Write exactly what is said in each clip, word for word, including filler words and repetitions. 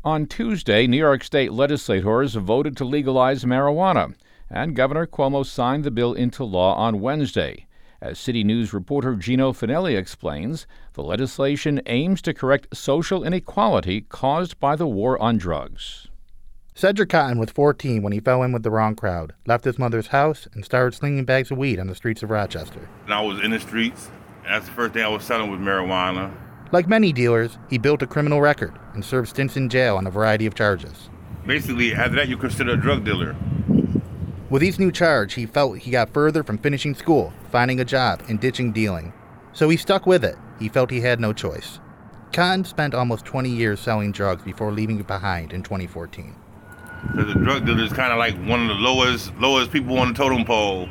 On Tuesday, New York State legislators voted to legalize marijuana, and Governor Cuomo signed the bill into law on Wednesday. As City News reporter Gino Finelli explains, the legislation aims to correct social inequality caused by the war on drugs. Cedric Cotton was fourteen when he fell in with the wrong crowd, left his mother's house, and started slinging bags of weed on the streets of Rochester. And I was in the streets, and that's the first thing I was selling was marijuana. Like many dealers, he built a criminal record and served stints in jail on a variety of charges. Basically, after that, you're considered a drug dealer. With each new charge, he felt he got further from finishing school, finding a job, and ditching dealing. So he stuck with it. He felt he had no choice. Cotton spent almost twenty years selling drugs before leaving it behind in twenty fourteen. Because a drug dealer is kind of like one of the lowest, lowest people on the totem pole.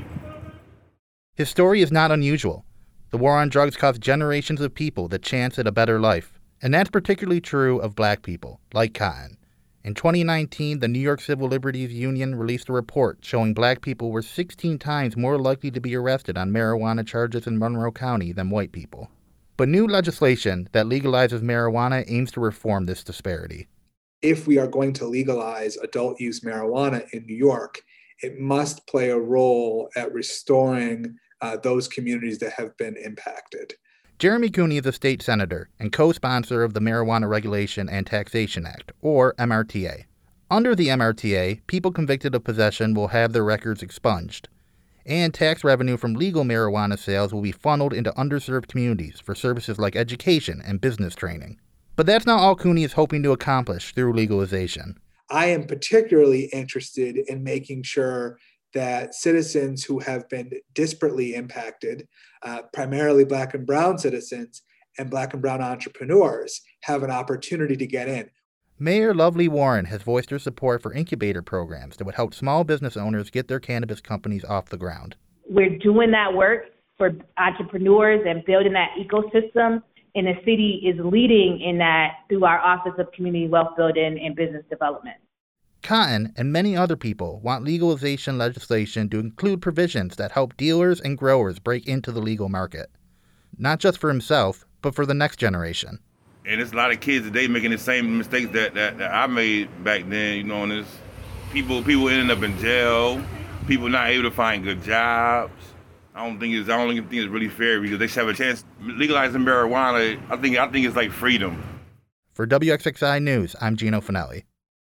His story is not unusual. The war on drugs cost generations of people the chance at a better life, and that's particularly true of black people, like Cotton. In twenty nineteen, the New York Civil Liberties Union released a report showing black people were sixteen times more likely to be arrested on marijuana charges in Monroe County than white people. But new legislation that legalizes marijuana aims to reform this disparity. If we are going to legalize adult use marijuana in New York, it must play a role at restoring uh, those communities that have been impacted. Jeremy Cooney is a state senator and co-sponsor of the Marijuana Regulation and Taxation Act, or M R T A. Under the M R T A, people convicted of possession will have their records expunged, and tax revenue from legal marijuana sales will be funneled into underserved communities for services like education and business training. But that's not all Cooney is hoping to accomplish through legalization. I am particularly interested in making sure that citizens who have been disparately impacted, uh, primarily Black and Brown citizens and Black and Brown entrepreneurs, have an opportunity to get in. Mayor Lovely Warren has voiced her support for incubator programs that would help small business owners get their cannabis companies off the ground. We're doing that work for entrepreneurs and building that ecosystem, and the city is leading in that through our Office of Community Wealth Building and Business Development. Cotton and many other people want legalization legislation to include provisions that help dealers and growers break into the legal market, not just for himself, but for the next generation. And there's a lot of kids today making the same mistakes that, that, that I made back then, you know, and there's people, people ending up in jail, people not able to find good jobs. I don't think it's, I don't think it's really fair because they should have a chance. Legalizing marijuana, I think, I think it's like freedom. For W X X I News, I'm Gino Finelli.